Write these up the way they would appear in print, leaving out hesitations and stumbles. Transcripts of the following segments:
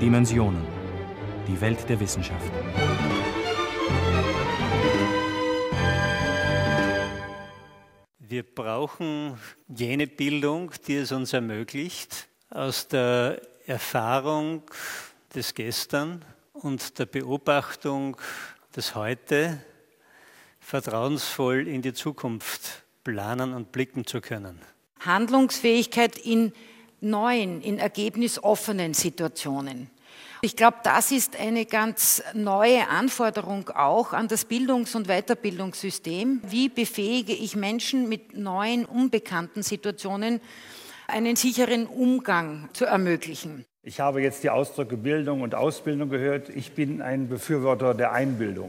Dimensionen. Die Welt der Wissenschaft. Wir brauchen jene Bildung, die es uns ermöglicht, aus der Erfahrung des Gestern und der Beobachtung des Heute vertrauensvoll in die Zukunft planen und blicken zu können. Handlungsfähigkeit in neuen, in ergebnisoffenen Situationen. Ich glaube, das ist eine ganz neue Anforderung auch an das Bildungs- und Weiterbildungssystem. Wie befähige ich Menschen mit neuen, unbekannten Situationen, einen sicheren Umgang zu ermöglichen? Ich habe jetzt die Ausdrücke Bildung und Ausbildung gehört. Ich bin ein Befürworter der Einbildung.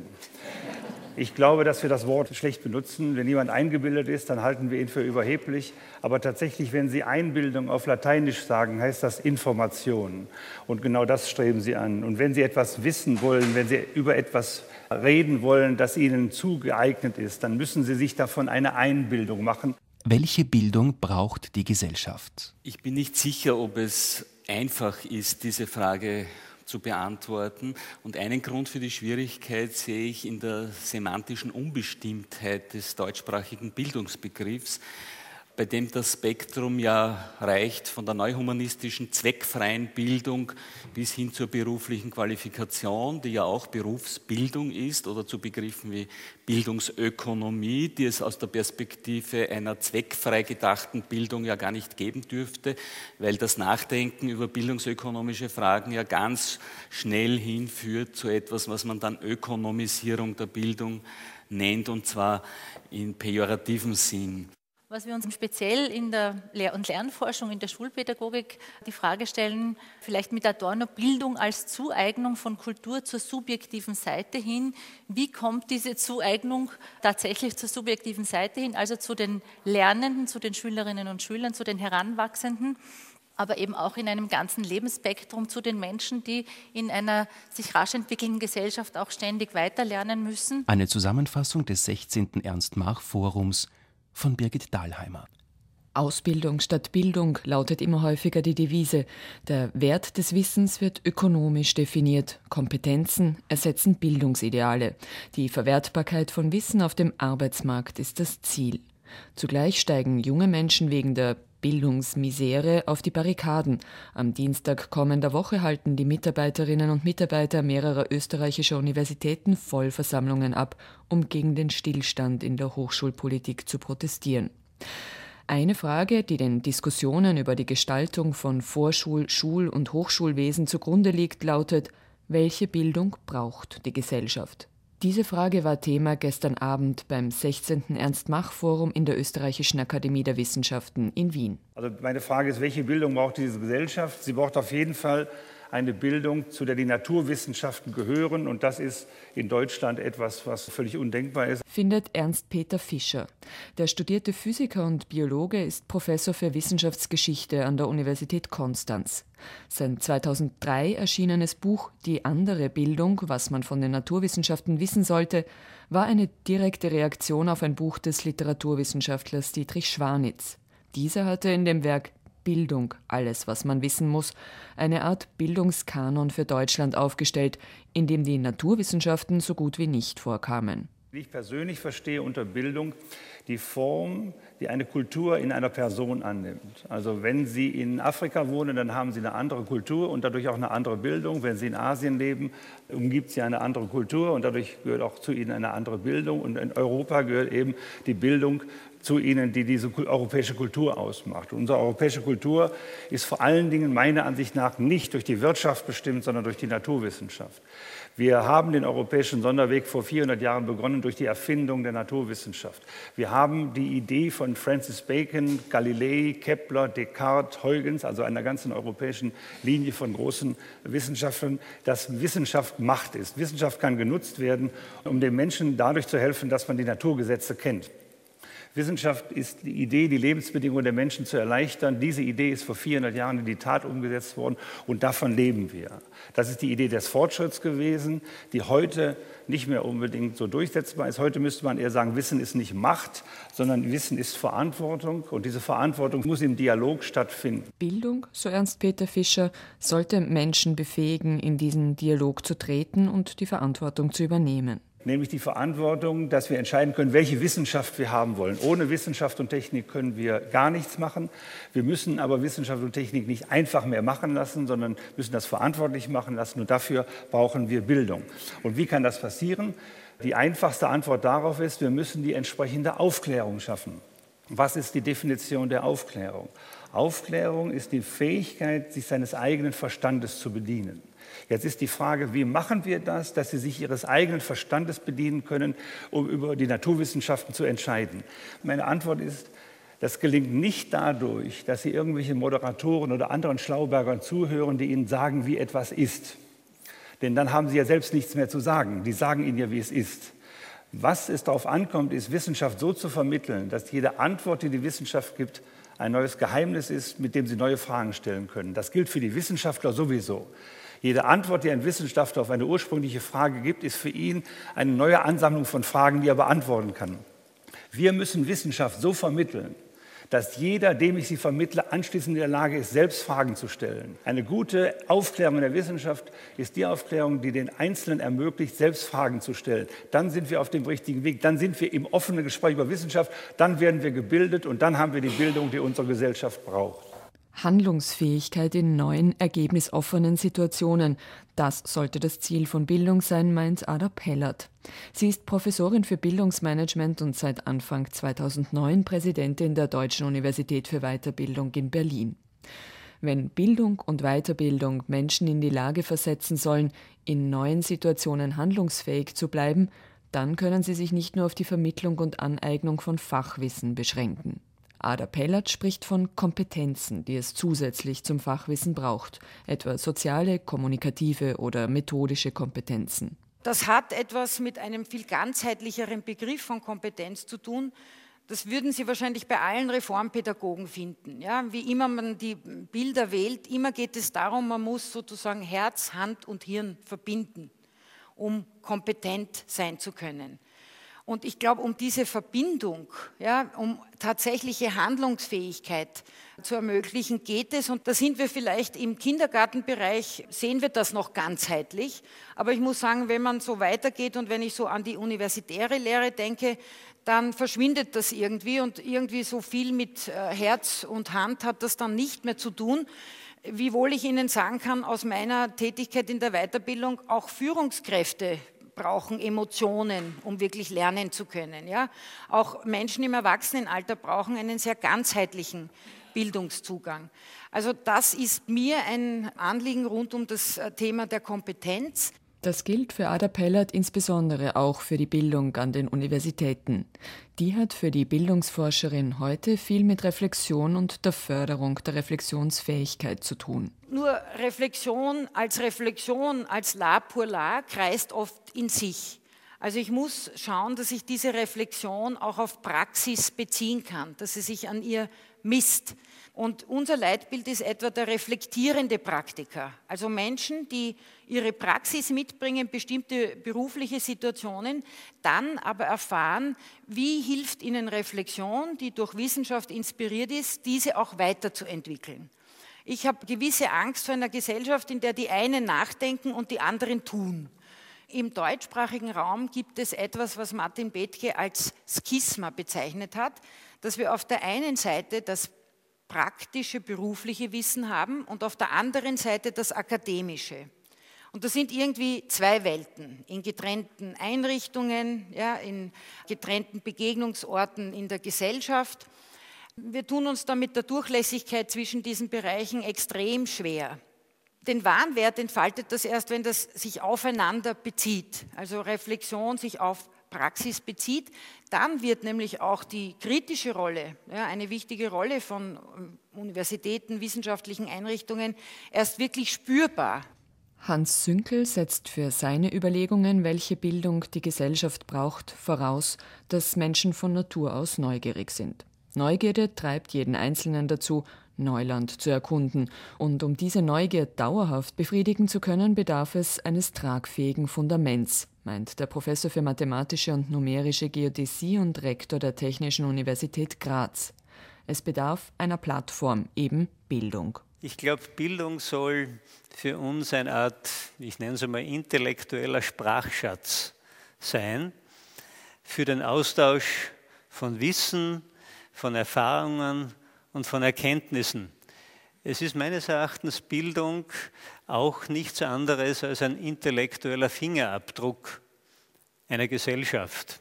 Ich glaube, dass wir das Wort schlecht benutzen. Wenn jemand eingebildet ist, dann halten wir ihn für überheblich. Aber tatsächlich, wenn Sie Einbildung auf Lateinisch sagen, heißt das Information. Und genau das streben Sie an. Und wenn Sie etwas wissen wollen, wenn Sie über etwas reden wollen, das Ihnen zugeeignet ist, dann müssen Sie sich davon eine Einbildung machen. Welche Bildung braucht die Gesellschaft? Ich bin nicht sicher, ob es einfach ist, diese Frage zu beantworten. Und einen Grund für die Schwierigkeit sehe ich in der semantischen Unbestimmtheit des deutschsprachigen Bildungsbegriffs, bei dem das Spektrum ja reicht von der neuhumanistischen zweckfreien Bildung bis hin zur beruflichen Qualifikation, die ja auch Berufsbildung ist, oder zu Begriffen wie Bildungsökonomie, die es aus der Perspektive einer zweckfrei gedachten Bildung ja gar nicht geben dürfte, weil das Nachdenken über bildungsökonomische Fragen ja ganz schnell hinführt zu etwas, was man dann Ökonomisierung der Bildung nennt, und zwar in pejorativem Sinn. Was wir uns speziell in der Lehr- und Lernforschung, in der Schulpädagogik die Frage stellen, vielleicht mit Adorno, Bildung als Zueignung von Kultur zur subjektiven Seite hin. Wie kommt diese Zueignung tatsächlich zur subjektiven Seite hin, also zu den Lernenden, zu den Schülerinnen und Schülern, zu den Heranwachsenden, aber eben auch in einem ganzen Lebensspektrum zu den Menschen, die in einer sich rasch entwickelnden Gesellschaft auch ständig weiterlernen müssen. Eine Zusammenfassung des 16. Ernst-Mach-Forums von Birgit Dahlheimer. Ausbildung statt Bildung lautet immer häufiger die Devise. Der Wert des Wissens wird ökonomisch definiert. Kompetenzen ersetzen Bildungsideale. Die Verwertbarkeit von Wissen auf dem Arbeitsmarkt ist das Ziel. Zugleich steigen junge Menschen wegen der Bildungsmisere auf die Barrikaden. Am Dienstag kommender Woche halten die Mitarbeiterinnen und Mitarbeiter mehrerer österreichischer Universitäten Vollversammlungen ab, um gegen den Stillstand in der Hochschulpolitik zu protestieren. Eine Frage, die den Diskussionen über die Gestaltung von Vorschul-, Schul- und Hochschulwesen zugrunde liegt, lautet: Welche Bildung braucht die Gesellschaft? Diese Frage war Thema gestern Abend beim 16. Ernst-Mach-Forum in der Österreichischen Akademie der Wissenschaften in Wien. Also meine Frage ist, welche Bildung braucht diese Gesellschaft? Sie braucht auf jeden Fall eine Bildung, zu der die Naturwissenschaften gehören. Und das ist in Deutschland etwas, was völlig undenkbar ist. Findet Ernst-Peter Fischer. Der studierte Physiker und Biologe ist Professor für Wissenschaftsgeschichte an der Universität Konstanz. Sein 2003 erschienenes Buch »Die andere Bildung, was man von den Naturwissenschaften wissen sollte« war eine direkte Reaktion auf ein Buch des Literaturwissenschaftlers Dietrich Schwanitz. Dieser hatte in dem Werk »Bildung, alles, was man wissen muss« eine Art Bildungskanon für Deutschland aufgestellt, in dem die Naturwissenschaften so gut wie nicht vorkamen. Ich persönlich verstehe unter Bildung die Form, die eine Kultur in einer Person annimmt. Also wenn Sie in Afrika wohnen, dann haben Sie eine andere Kultur und dadurch auch eine andere Bildung. Wenn Sie in Asien leben, umgibt Sie eine andere Kultur und dadurch gehört auch zu Ihnen eine andere Bildung. Und in Europa gehört eben die Bildung zu Ihnen, die diese europäische Kultur ausmacht. Und unsere europäische Kultur ist vor allen Dingen meiner Ansicht nach nicht durch die Wirtschaft bestimmt, sondern durch die Naturwissenschaft. Wir haben den europäischen Sonderweg vor 400 Jahren begonnen durch die Erfindung der Naturwissenschaft. Wir haben die Idee von Francis Bacon, Galilei, Kepler, Descartes, Huygens, also einer ganzen europäischen Linie von großen Wissenschaftlern, dass Wissenschaft Macht ist. Wissenschaft kann genutzt werden, um den Menschen dadurch zu helfen, dass man die Naturgesetze kennt. Wissenschaft ist die Idee, die Lebensbedingungen der Menschen zu erleichtern. Diese Idee ist vor 400 Jahren in die Tat umgesetzt worden und davon leben wir. Das ist die Idee des Fortschritts gewesen, die heute nicht mehr unbedingt so durchsetzbar ist. Heute müsste man eher sagen, Wissen ist nicht Macht, sondern Wissen ist Verantwortung und diese Verantwortung muss im Dialog stattfinden. Bildung, so Ernst-Peter Fischer, sollte Menschen befähigen, in diesen Dialog zu treten und die Verantwortung zu übernehmen. Nämlich die Verantwortung, dass wir entscheiden können, welche Wissenschaft wir haben wollen. Ohne Wissenschaft und Technik können wir gar nichts machen. Wir müssen aber Wissenschaft und Technik nicht einfach mehr machen lassen, sondern müssen das verantwortlich machen lassen. Und dafür brauchen wir Bildung. Und wie kann das passieren? Die einfachste Antwort darauf ist, wir müssen die entsprechende Aufklärung schaffen. Was ist die Definition der Aufklärung? Aufklärung ist die Fähigkeit, sich seines eigenen Verstandes zu bedienen. Jetzt ist die Frage, wie machen wir das, dass Sie sich Ihres eigenen Verstandes bedienen können, um über die Naturwissenschaften zu entscheiden? Meine Antwort ist, das gelingt nicht dadurch, dass Sie irgendwelchen Moderatoren oder anderen Schlaubergern zuhören, die Ihnen sagen, wie etwas ist. Denn dann haben Sie ja selbst nichts mehr zu sagen. Die sagen Ihnen ja, wie es ist. Was es darauf ankommt, ist, Wissenschaft so zu vermitteln, dass jede Antwort, die die Wissenschaft gibt, ein neues Geheimnis ist, mit dem Sie neue Fragen stellen können. Das gilt für die Wissenschaftler sowieso. Jede Antwort, die ein Wissenschaftler auf eine ursprüngliche Frage gibt, ist für ihn eine neue Ansammlung von Fragen, die er beantworten kann. Wir müssen Wissenschaft so vermitteln, dass jeder, dem ich sie vermittle, anschließend in der Lage ist, selbst Fragen zu stellen. Eine gute Aufklärung in der Wissenschaft ist die Aufklärung, die den Einzelnen ermöglicht, selbst Fragen zu stellen. Dann sind wir auf dem richtigen Weg, dann sind wir im offenen Gespräch über Wissenschaft, dann werden wir gebildet und dann haben wir die Bildung, die unsere Gesellschaft braucht. Handlungsfähigkeit in neuen, ergebnisoffenen Situationen. Das sollte das Ziel von Bildung sein, meint Ada Pellert. Sie ist Professorin für Bildungsmanagement und seit Anfang 2009 Präsidentin der Deutschen Universität für Weiterbildung in Berlin. Wenn Bildung und Weiterbildung Menschen in die Lage versetzen sollen, in neuen Situationen handlungsfähig zu bleiben, dann können sie sich nicht nur auf die Vermittlung und Aneignung von Fachwissen beschränken. Ada Pellert spricht von Kompetenzen, die es zusätzlich zum Fachwissen braucht, etwa soziale, kommunikative oder methodische Kompetenzen. Das hat etwas mit einem viel ganzheitlicheren Begriff von Kompetenz zu tun. Das würden Sie wahrscheinlich bei allen Reformpädagogen finden. Ja, wie immer man die Bilder wählt, immer geht es darum, man muss sozusagen Herz, Hand und Hirn verbinden, um kompetent sein zu können. Und ich glaube, um diese Verbindung, ja, um tatsächliche Handlungsfähigkeit zu ermöglichen, geht es. Und da sind wir vielleicht im Kindergartenbereich, sehen wir das noch ganzheitlich. Aber ich muss sagen, wenn man so weitergeht und wenn ich so an die universitäre Lehre denke, dann verschwindet das irgendwie. Und irgendwie so viel mit Herz und Hand hat das dann nicht mehr zu tun. Wiewohl ich Ihnen sagen kann, aus meiner Tätigkeit in der Weiterbildung, auch Führungskräfte brauchen Emotionen, um wirklich lernen zu können. Ja? Auch Menschen im Erwachsenenalter brauchen einen sehr ganzheitlichen Bildungszugang. Also das ist mir ein Anliegen rund um das Thema der Kompetenz. Das gilt für Ada Pellert insbesondere auch für die Bildung an den Universitäten. Die hat für die Bildungsforscherin heute viel mit Reflexion und der Förderung der Reflexionsfähigkeit zu tun. Nur Reflexion, als la pour la, kreist oft in sich. Also ich muss schauen, dass ich diese Reflexion auch auf Praxis beziehen kann, dass sie sich an ihr misst. Und unser Leitbild ist etwa der reflektierende Praktiker, also Menschen, die ihre Praxis mitbringen, bestimmte berufliche Situationen, dann aber erfahren, wie hilft ihnen Reflexion, die durch Wissenschaft inspiriert ist, diese auch weiterzuentwickeln. Ich habe gewisse Angst vor einer Gesellschaft, in der die einen nachdenken und die anderen tun. Im deutschsprachigen Raum gibt es etwas, was Martin Bethge als Schisma bezeichnet hat, dass wir auf der einen Seite das praktische, berufliche Wissen haben und auf der anderen Seite das akademische. Und das sind irgendwie zwei Welten, in getrennten Einrichtungen, ja, in getrennten Begegnungsorten in der Gesellschaft. Wir tun uns da mit der Durchlässigkeit zwischen diesen Bereichen extrem schwer. Den wahren Wert entfaltet das erst, wenn das sich aufeinander bezieht, also Reflexion sich auf Praxis bezieht. Dann wird nämlich auch die kritische Rolle, ja, eine wichtige Rolle von Universitäten, wissenschaftlichen Einrichtungen, erst wirklich spürbar. Hans Sünkel setzt für seine Überlegungen, welche Bildung die Gesellschaft braucht, voraus, dass Menschen von Natur aus neugierig sind. Neugierde treibt jeden Einzelnen dazu, Neuland zu erkunden. Und um diese Neugier dauerhaft befriedigen zu können, bedarf es eines tragfähigen Fundaments, meint der Professor für mathematische und numerische Geodäsie und Rektor der Technischen Universität Graz. Es bedarf einer Plattform, eben Bildung. Ich glaube, Bildung soll für uns eine Art, ich nenne es einmal, intellektueller Sprachschatz sein, für den Austausch von Wissen, von Erfahrungen und von Erkenntnissen. Es ist meines Erachtens Bildung auch nichts anderes als ein intellektueller Fingerabdruck einer Gesellschaft.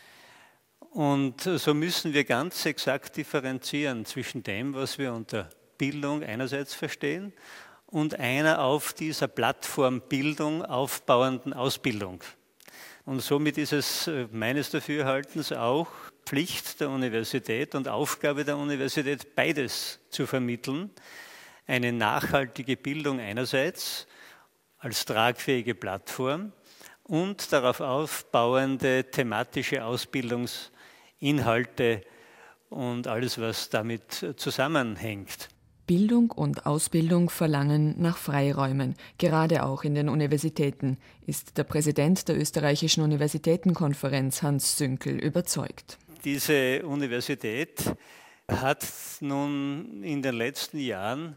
Und so müssen wir ganz exakt differenzieren zwischen dem, was wir unter Bildung einerseits verstehen und einer auf dieser Plattform Bildung aufbauenden Ausbildung. Und somit ist es meines Dafürhaltens auch Pflicht der Universität und Aufgabe der Universität, beides zu vermitteln. Eine nachhaltige Bildung einerseits als tragfähige Plattform und darauf aufbauende thematische Ausbildungsinhalte und alles, was damit zusammenhängt. Bildung und Ausbildung verlangen nach Freiräumen, gerade auch in den Universitäten, ist der Präsident der Österreichischen Universitätenkonferenz Hans Sünkel überzeugt. Diese Universität hat nun in den letzten Jahren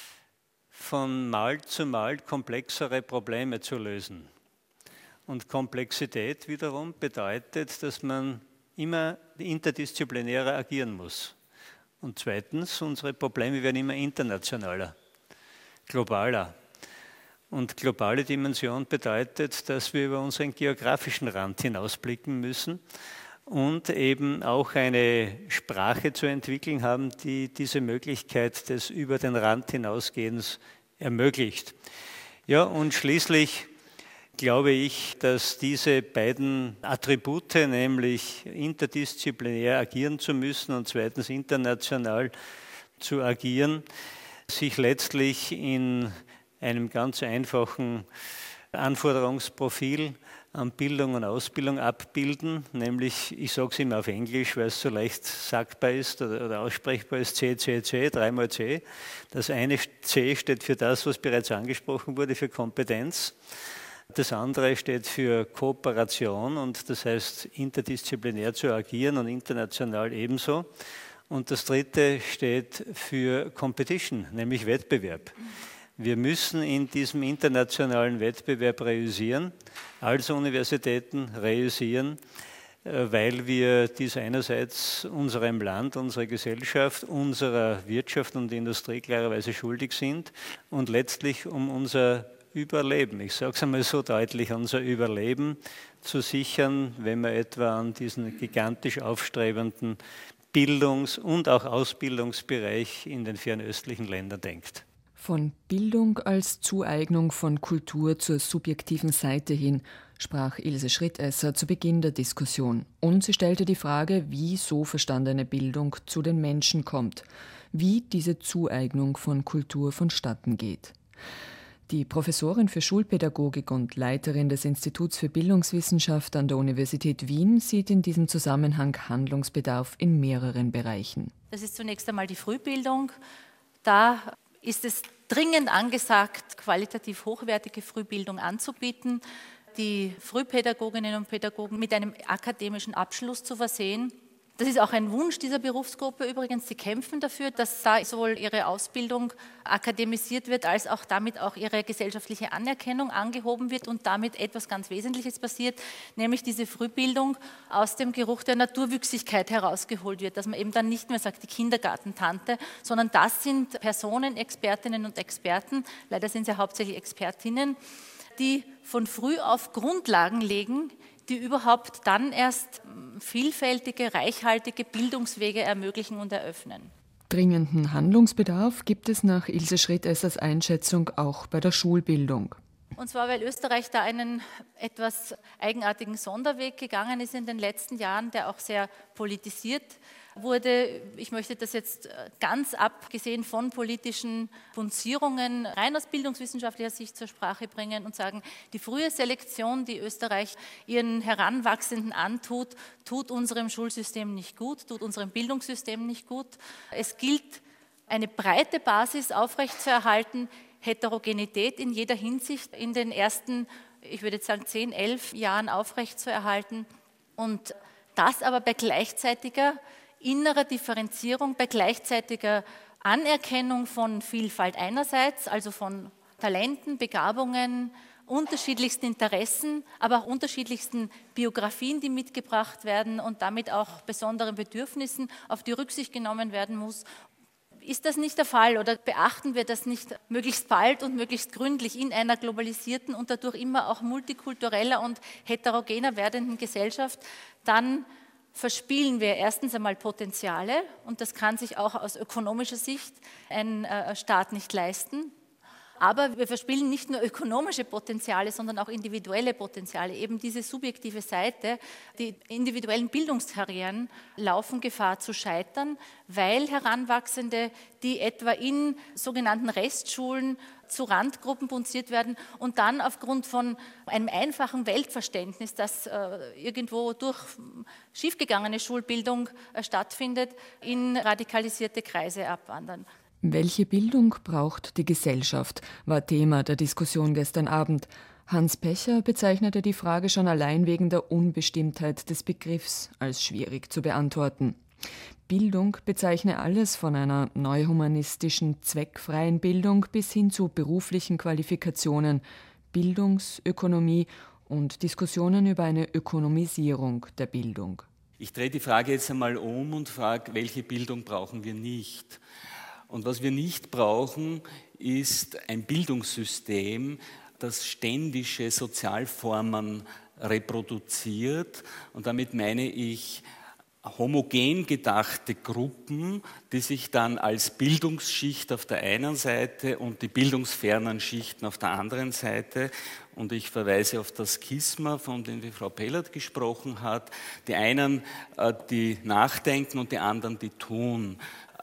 von Mal zu Mal komplexere Probleme zu lösen. Und Komplexität wiederum bedeutet, dass man immer interdisziplinärer agieren muss. Und zweitens, unsere Probleme werden immer internationaler, globaler. Und globale Dimension bedeutet, dass wir über unseren geografischen Rand hinausblicken müssen und eben auch eine Sprache zu entwickeln haben, die diese Möglichkeit des über den Rand hinausgehens ermöglicht. Ja, und schließlich glaube ich, dass diese beiden Attribute, nämlich interdisziplinär agieren zu müssen und zweitens international zu agieren, sich letztlich in einem ganz einfachen Anforderungsprofil an Bildung und Ausbildung abbilden, nämlich, ich sage es immer auf Englisch, weil es so leicht sagbar ist oder aussprechbar ist, C, 3 C. Das eine C steht für das, was bereits angesprochen wurde, für Kompetenz. Das andere steht für Kooperation und das heißt interdisziplinär zu agieren und international ebenso. Und das dritte steht für Competition, nämlich Wettbewerb. Wir müssen in diesem internationalen Wettbewerb reüssieren, als Universitäten reüssieren, weil wir dies einerseits unserem Land, unserer Gesellschaft, unserer Wirtschaft und Industrie klarerweise schuldig sind und letztlich um unser Überleben, ich sage es einmal so deutlich, unser Überleben zu sichern, wenn man etwa an diesen gigantisch aufstrebenden Bildungs- und auch Ausbildungsbereich in den fernöstlichen Ländern denkt. Von Bildung als Zueignung von Kultur zur subjektiven Seite hin sprach Ilse Schrittesser zu Beginn der Diskussion. Und sie stellte die Frage, wie so verstandene Bildung zu den Menschen kommt, wie diese Zueignung von Kultur vonstatten geht. Die Professorin für Schulpädagogik und Leiterin des Instituts für Bildungswissenschaft an der Universität Wien sieht in diesem Zusammenhang Handlungsbedarf in mehreren Bereichen. Das ist zunächst einmal die Frühbildung. Da ist es dringend angesagt, qualitativ hochwertige Frühbildung anzubieten, die Frühpädagoginnen und Pädagogen mit einem akademischen Abschluss zu versehen. Das ist auch ein Wunsch dieser Berufsgruppe übrigens. Sie kämpfen dafür, dass da sowohl ihre Ausbildung akademisiert wird, als auch damit auch ihre gesellschaftliche Anerkennung angehoben wird und damit etwas ganz Wesentliches passiert, nämlich diese Frühbildung aus dem Geruch der Naturwüchsigkeit herausgeholt wird, dass man eben dann nicht mehr sagt, die Kindergartentante, sondern das sind Personen, Expertinnen und Experten, leider sind es ja hauptsächlich Expertinnen, die von früh auf Grundlagen legen, die überhaupt dann erst vielfältige, reichhaltige Bildungswege ermöglichen und eröffnen. Dringenden Handlungsbedarf gibt es nach Ilse Schrittessers Einschätzung auch bei der Schulbildung. Und zwar, weil Österreich da einen etwas eigenartigen Sonderweg gegangen ist in den letzten Jahren, der auch sehr politisiert wurde. Ich möchte das jetzt ganz abgesehen von politischen Punzierungen rein aus bildungswissenschaftlicher Sicht zur Sprache bringen und sagen, die frühe Selektion, die Österreich ihren Heranwachsenden antut, tut unserem Schulsystem nicht gut, tut unserem Bildungssystem nicht gut. Es gilt, eine breite Basis aufrechtzuerhalten, Heterogenität in jeder Hinsicht in den ersten, ich würde jetzt sagen 10, 11 Jahren aufrechtzuerhalten und das aber bei gleichzeitiger innerer Differenzierung, bei gleichzeitiger Anerkennung von Vielfalt einerseits, also von Talenten, Begabungen, unterschiedlichsten Interessen, aber auch unterschiedlichsten Biografien, die mitgebracht werden und damit auch besonderen Bedürfnissen, auf die Rücksicht genommen werden muss. Ist das nicht der Fall oder beachten wir das nicht möglichst bald und möglichst gründlich in einer globalisierten und dadurch immer auch multikultureller und heterogener werdenden Gesellschaft, dann verspielen wir erstens einmal Potenziale und das kann sich auch aus ökonomischer Sicht ein Staat nicht leisten. Aber wir verspielen nicht nur ökonomische Potenziale, sondern auch individuelle Potenziale. Eben diese subjektive Seite, die individuellen Bildungskarrieren laufen Gefahr zu scheitern, weil Heranwachsende, die etwa in sogenannten Restschulen zu Randgruppen punziert werden und dann aufgrund von einem einfachen Weltverständnis, das irgendwo durch schiefgegangene Schulbildung stattfindet, in radikalisierte Kreise abwandern. Welche Bildung braucht die Gesellschaft, war Thema der Diskussion gestern Abend. Hans Pecher bezeichnete die Frage schon allein wegen der Unbestimmtheit des Begriffs als schwierig zu beantworten. Bildung bezeichne alles von einer neuhumanistischen, zweckfreien Bildung bis hin zu beruflichen Qualifikationen, Bildungsökonomie und Diskussionen über eine Ökonomisierung der Bildung. Ich drehe die Frage jetzt einmal um und frage, welche Bildung brauchen wir nicht? Und was wir nicht brauchen, ist ein Bildungssystem, das ständische Sozialformen reproduziert. Und damit meine ich homogen gedachte Gruppen, die sich dann als Bildungsschicht auf der einen Seite und die bildungsfernen Schichten auf der anderen Seite, und ich verweise auf das Schisma, von dem die Frau Pellert gesprochen hat, die einen, die nachdenken und die anderen, die tun.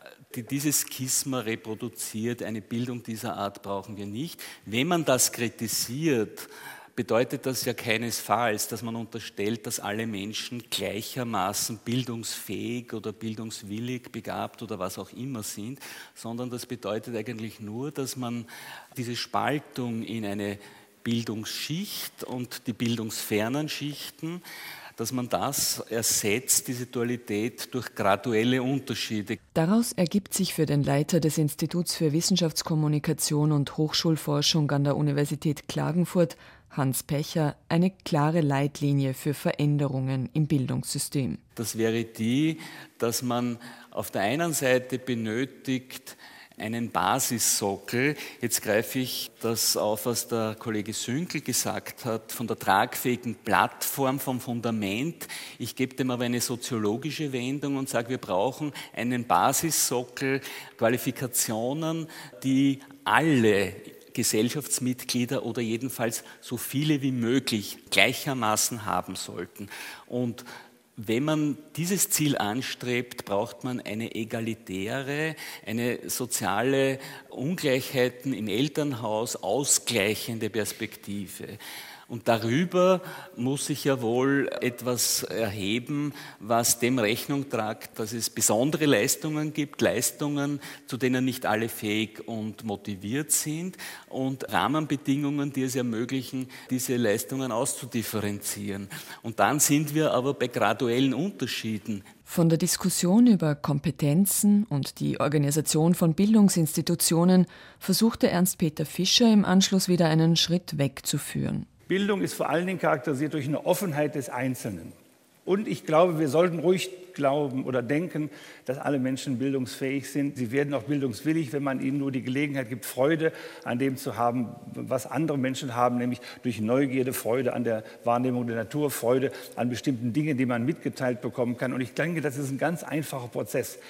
Dieses Schisma reproduziert, eine Bildung dieser Art brauchen wir nicht. Wenn man das kritisiert, bedeutet das ja keinesfalls, dass man unterstellt, dass alle Menschen gleichermaßen bildungsfähig oder bildungswillig, begabt oder was auch immer sind, sondern das bedeutet eigentlich nur, dass man diese Spaltung in eine Bildungsschicht und die bildungsfernen Schichten, dass man das ersetzt, diese Dualität, durch graduelle Unterschiede. Daraus ergibt sich für den Leiter des Instituts für Wissenschaftskommunikation und Hochschulforschung an der Universität Klagenfurt, Hans Pecher, eine klare Leitlinie für Veränderungen im Bildungssystem. Das wäre die, dass man auf der einen Seite benötigt einen Basissockel. Jetzt greife ich das auf, was der Kollege Sünkel gesagt hat, von der tragfähigen Plattform, vom Fundament. Ich gebe dem aber eine soziologische Wendung und sage, wir brauchen einen Basissockel, Qualifikationen, die alle Gesellschaftsmitglieder oder jedenfalls so viele wie möglich gleichermaßen haben sollten. Und wenn man dieses Ziel anstrebt, braucht man eine egalitäre, eine soziale Ungleichheiten im Elternhaus ausgleichende Perspektive. Und darüber muss sich ja wohl etwas erheben, was dem Rechnung tragt, dass es besondere Leistungen gibt, Leistungen, zu denen nicht alle fähig und motiviert sind, und Rahmenbedingungen, die es ermöglichen, diese Leistungen auszudifferenzieren. Und dann sind wir aber bei graduellen Unterschieden. Von der Diskussion über Kompetenzen und die Organisation von Bildungsinstitutionen versuchte Ernst-Peter Fischer im Anschluss wieder einen Schritt wegzuführen. Bildung ist vor allen Dingen charakterisiert durch eine Offenheit des Einzelnen. Und ich glaube, wir sollten ruhig glauben oder denken, dass alle Menschen bildungsfähig sind. Sie werden auch bildungswillig, wenn man ihnen nur die Gelegenheit gibt, Freude an dem zu haben, was andere Menschen haben, nämlich durch Neugierde, Freude an der Wahrnehmung der Natur, Freude an bestimmten Dingen, die man mitgeteilt bekommen kann. Und ich denke, das ist ein ganz einfacher Prozess.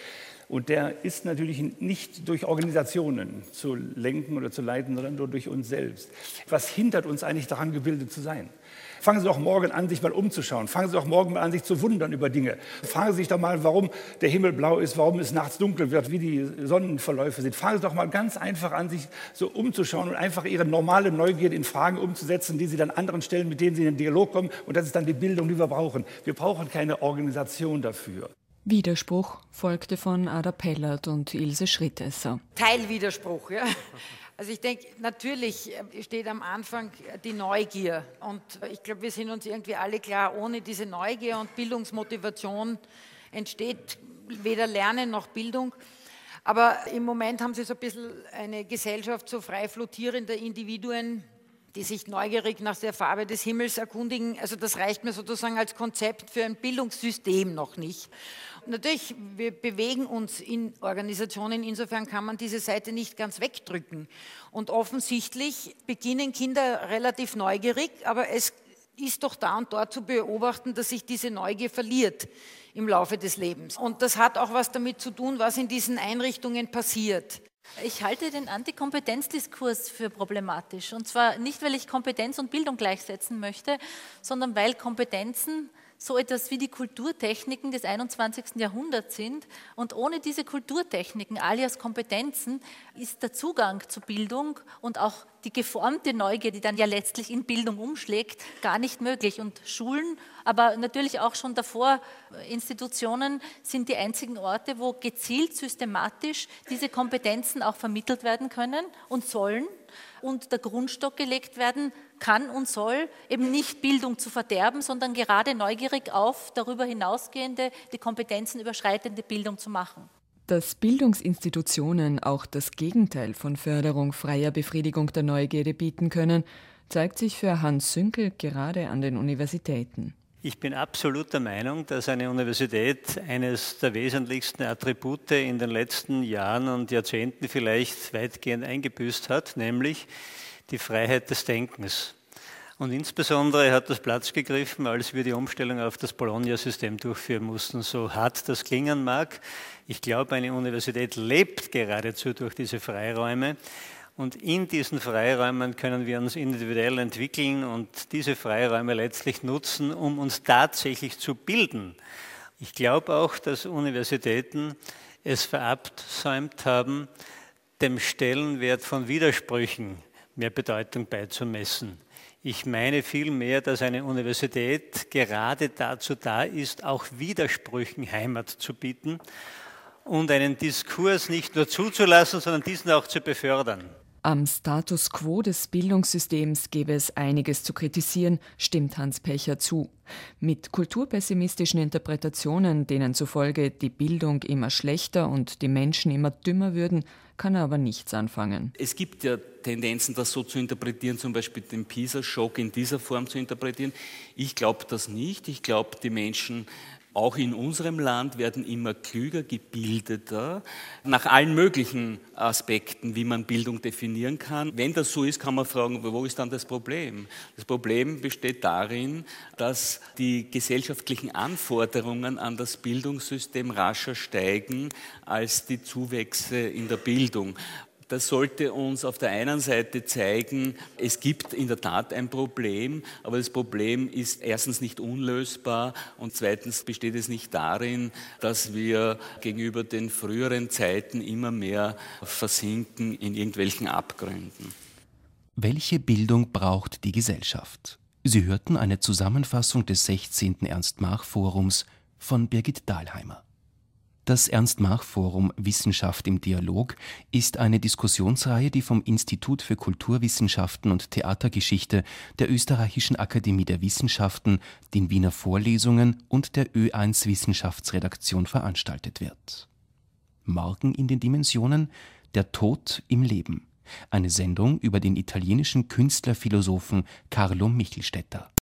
Und der ist natürlich nicht durch Organisationen zu lenken oder zu leiten, sondern nur durch uns selbst. Was hindert uns eigentlich daran, gebildet zu sein? Fangen Sie doch morgen an, sich mal umzuschauen. Fangen Sie doch morgen mal an, sich zu wundern über Dinge. Fragen Sie sich doch mal, warum der Himmel blau ist, warum es nachts dunkel wird, wie die Sonnenverläufe sind. Fragen Sie doch mal ganz einfach an, sich so umzuschauen und einfach Ihre normale Neugierde in Fragen umzusetzen, die Sie dann anderen stellen, mit denen Sie in den Dialog kommen. Und das ist dann die Bildung, die wir brauchen. Wir brauchen keine Organisation dafür. Widerspruch folgte von Ada Pellert und Ilse Schrittesser. Teilwiderspruch, ja. Also ich denke, natürlich steht am Anfang die Neugier. Und ich glaube, wir sind uns irgendwie alle klar, ohne diese Neugier und Bildungsmotivation entsteht weder Lernen noch Bildung. Aber im Moment haben Sie so ein bisschen eine Gesellschaft so frei flottierender Individuen, die sich neugierig nach der Farbe des Himmels erkundigen. Also das reicht mir sozusagen als Konzept für ein Bildungssystem noch nicht. Und natürlich, wir bewegen uns in Organisationen, insofern kann man diese Seite nicht ganz wegdrücken. Und offensichtlich beginnen Kinder relativ neugierig, aber es ist doch da und dort zu beobachten, dass sich diese Neugier verliert im Laufe des Lebens. Und das hat auch was damit zu tun, was in diesen Einrichtungen passiert. Ich halte den Antikompetenzdiskurs für problematisch. Und zwar nicht, weil ich Kompetenz und Bildung gleichsetzen möchte, sondern weil Kompetenzen so etwas wie die Kulturtechniken des 21. Jahrhunderts sind. Und ohne diese Kulturtechniken, alias Kompetenzen, ist der Zugang zur Bildung und auch die geformte Neugier, die dann ja letztlich in Bildung umschlägt, gar nicht möglich. Und Schulen, aber natürlich auch schon davor Institutionen sind die einzigen Orte, wo gezielt, systematisch diese Kompetenzen auch vermittelt werden können und sollen und der Grundstock gelegt werden kann und soll, eben nicht Bildung zu verderben, sondern gerade neugierig auf darüber hinausgehende, die Kompetenzen überschreitende Bildung zu machen. Dass Bildungsinstitutionen auch das Gegenteil von Förderung freier Befriedigung der Neugierde bieten können, zeigt sich für Hans Sünkel gerade an den Universitäten. Ich bin absolut der Meinung, dass eine Universität eines der wesentlichsten Attribute in den letzten Jahren und Jahrzehnten vielleicht weitgehend eingebüßt hat, nämlich die Freiheit des Denkens. Und insbesondere hat das Platz gegriffen, als wir die Umstellung auf das Bologna-System durchführen mussten. So hart das klingen mag, ich glaube, eine Universität lebt geradezu durch diese Freiräume. Und in diesen Freiräumen können wir uns individuell entwickeln und diese Freiräume letztlich nutzen, um uns tatsächlich zu bilden. Ich glaube auch, dass Universitäten es verabsäumt haben, dem Stellenwert von Widersprüchen mehr Bedeutung beizumessen. Ich meine vielmehr, dass eine Universität gerade dazu da ist, auch Widersprüchen Heimat zu bieten und einen Diskurs nicht nur zuzulassen, sondern diesen auch zu befördern. Am Status quo des Bildungssystems gäbe es einiges zu kritisieren, stimmt Hans Pecher zu. Mit kulturpessimistischen Interpretationen, denen zufolge die Bildung immer schlechter und die Menschen immer dümmer würden, kann er aber nichts anfangen. Es gibt ja Tendenzen, das so zu interpretieren, zum Beispiel den PISA-Schock in dieser Form zu interpretieren. Ich glaube das nicht. Ich glaube, die Menschen auch in unserem Land werden immer klüger, gebildeter, nach allen möglichen Aspekten, wie man Bildung definieren kann. Wenn das so ist, kann man fragen, wo ist dann das Problem? Das Problem besteht darin, dass die gesellschaftlichen Anforderungen an das Bildungssystem rascher steigen als die Zuwächse in der Bildung. Das sollte uns auf der einen Seite zeigen, es gibt in der Tat ein Problem, aber das Problem ist erstens nicht unlösbar und zweitens besteht es nicht darin, dass wir gegenüber den früheren Zeiten immer mehr versinken in irgendwelchen Abgründen. Welche Bildung braucht die Gesellschaft? Sie hörten eine Zusammenfassung des 16. Ernst-Mach-Forums von Birgit Dahlheimer. Das Ernst-Mach-Forum Wissenschaft im Dialog ist eine Diskussionsreihe, die vom Institut für Kulturwissenschaften und Theatergeschichte der Österreichischen Akademie der Wissenschaften, den Wiener Vorlesungen und der Ö1 Wissenschaftsredaktion veranstaltet wird. Morgen in den Dimensionen: Der Tod im Leben. Eine Sendung über den italienischen Künstlerphilosophen Carlo Michelstetter.